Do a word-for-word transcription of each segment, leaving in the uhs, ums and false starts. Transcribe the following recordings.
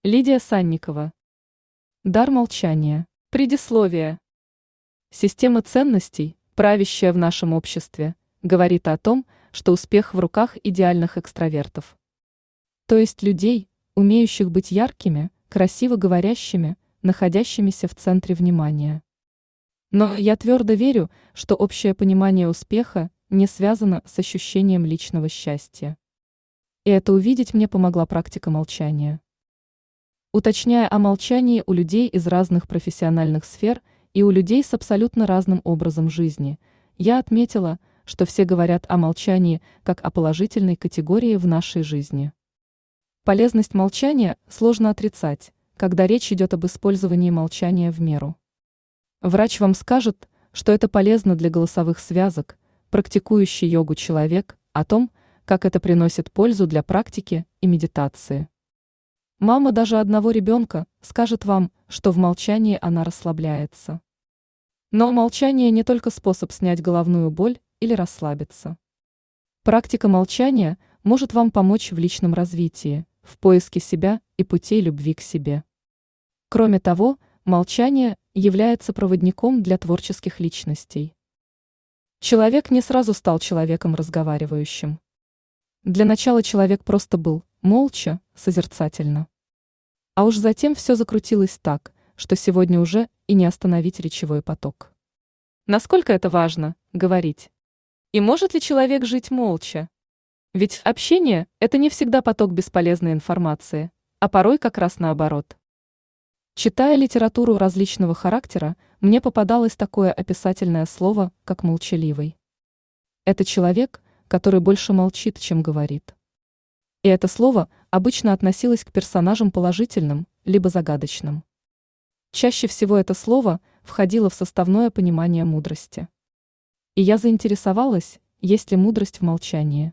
Лидия Санникова. Дар молчания. Предисловие. Система ценностей, правящая в нашем обществе, говорит о том, что успех в руках идеальных экстравертов. То есть людей, умеющих быть яркими, красиво говорящими, находящимися в центре внимания. Но я твердо верю, что общее понимание успеха не связано с ощущением личного счастья. И это увидеть мне помогла практика молчания. Уточняя о молчании у людей из разных профессиональных сфер и у людей с абсолютно разным образом жизни, я отметила, что все говорят о молчании как о положительной категории в нашей жизни. Полезность молчания сложно отрицать, когда речь идет об использовании молчания в меру. Врач вам скажет, что это полезно для голосовых связок, практикующий йогу человек, о том, как это приносит пользу для практики и медитации. Мама даже одного ребенка скажет вам, что в молчании она расслабляется. Но молчание не только способ снять головную боль или расслабиться. Практика молчания может вам помочь в личном развитии, в поиске себя и путей любви к себе. Кроме того, молчание является проводником для творческих личностей. Человек не сразу стал человеком разговаривающим. Для начала человек просто был, молча, созерцательно. А уж затем все закрутилось так, что сегодня уже и не остановить речевой поток. Насколько это важно – говорить. И может ли человек жить молча? Ведь общение – это не всегда поток бесполезной информации, а порой как раз наоборот. Читая литературу различного характера, мне попадалось такое описательное слово, как молчаливый. Это человек, который больше молчит, чем говорит. И это слово обычно относилось к персонажам положительным, либо загадочным. Чаще всего это слово входило в составное понимание мудрости. И я заинтересовалась, есть ли мудрость в молчании.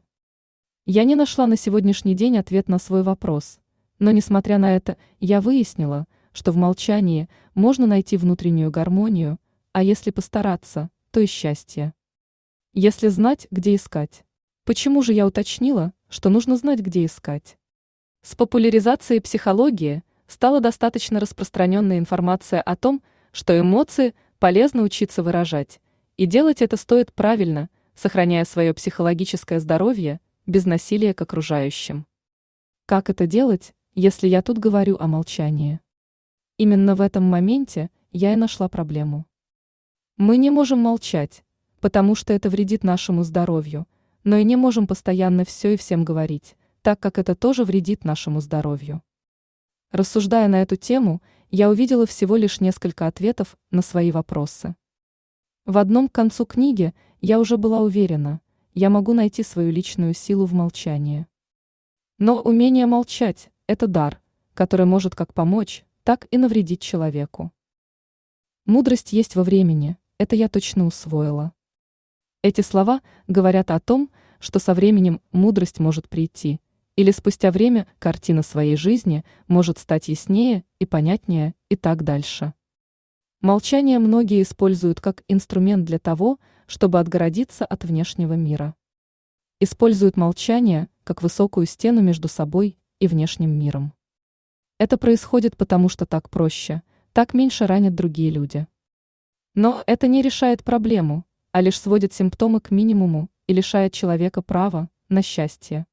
Я не нашла на сегодняшний день ответ на свой вопрос, но несмотря на это, я выяснила, что в молчании можно найти внутреннюю гармонию, а если постараться, то и счастье. Если знать, где искать. Почему же я уточнила, что нужно знать, где искать? С популяризацией психологии стала достаточно распространенная информация о том, что эмоции полезно учиться выражать, и делать это стоит правильно, сохраняя свое психологическое здоровье, без насилия к окружающим. Как это делать, если я тут говорю о молчании? Именно в этом моменте я и нашла проблему. Мы не можем молчать, потому что это вредит нашему здоровью, но и не можем постоянно все и всем говорить, так как это тоже вредит нашему здоровью. Рассуждая на эту тему, я увидела всего лишь несколько ответов на свои вопросы. В одном к концу книги я уже была уверена, я могу найти свою личную силу в молчании. Но умение молчать – это дар, который может как помочь, так и навредить человеку. Мудрость есть во времени, это я точно усвоила. Эти слова говорят о том, что со временем мудрость может прийти, или спустя время картина своей жизни может стать яснее и понятнее, и так дальше. Молчание многие используют как инструмент для того, чтобы отгородиться от внешнего мира. Используют молчание как высокую стену между собой и внешним миром. Это происходит потому, что так проще, так меньше ранят другие люди. Но это не решает проблему, а лишь сводит симптомы к минимуму и лишает человека права на счастье.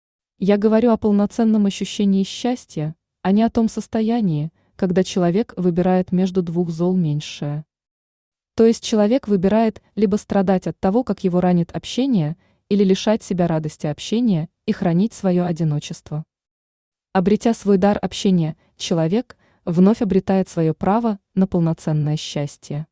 Я говорю о полноценном ощущении счастья, а не о том состоянии, когда человек выбирает между двух зол меньшее. То есть человек выбирает либо страдать от того, как его ранит общение, или лишать себя радости общения и хранить свое одиночество. Обретя свой дар общения, человек вновь обретает свое право на полноценное счастье.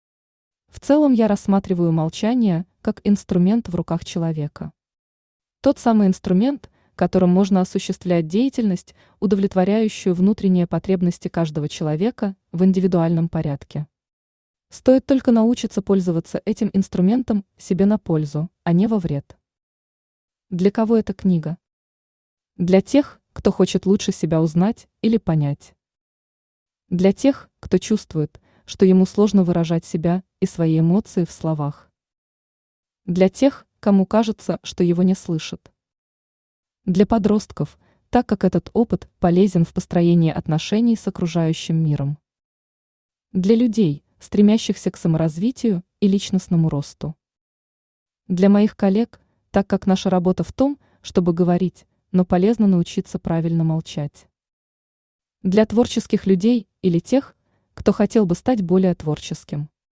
В целом я рассматриваю молчание как инструмент в руках человека. Тот самый инструмент, которым можно осуществлять деятельность, удовлетворяющую внутренние потребности каждого человека в индивидуальном порядке. Стоит только научиться пользоваться этим инструментом себе на пользу, а не во вред. Для кого эта книга? Для тех, кто хочет лучше себя узнать или понять. Для тех, кто чувствует, что ему сложно выражать себя и свои эмоции в словах. Для тех, кому кажется, что его не слышат. Для подростков, так как этот опыт полезен в построении отношений с окружающим миром. Для людей, стремящихся к саморазвитию и личностному росту. Для моих коллег, так как наша работа в том, чтобы говорить, но полезно научиться правильно молчать. Для творческих людей или тех, кто хотел бы стать более творческим.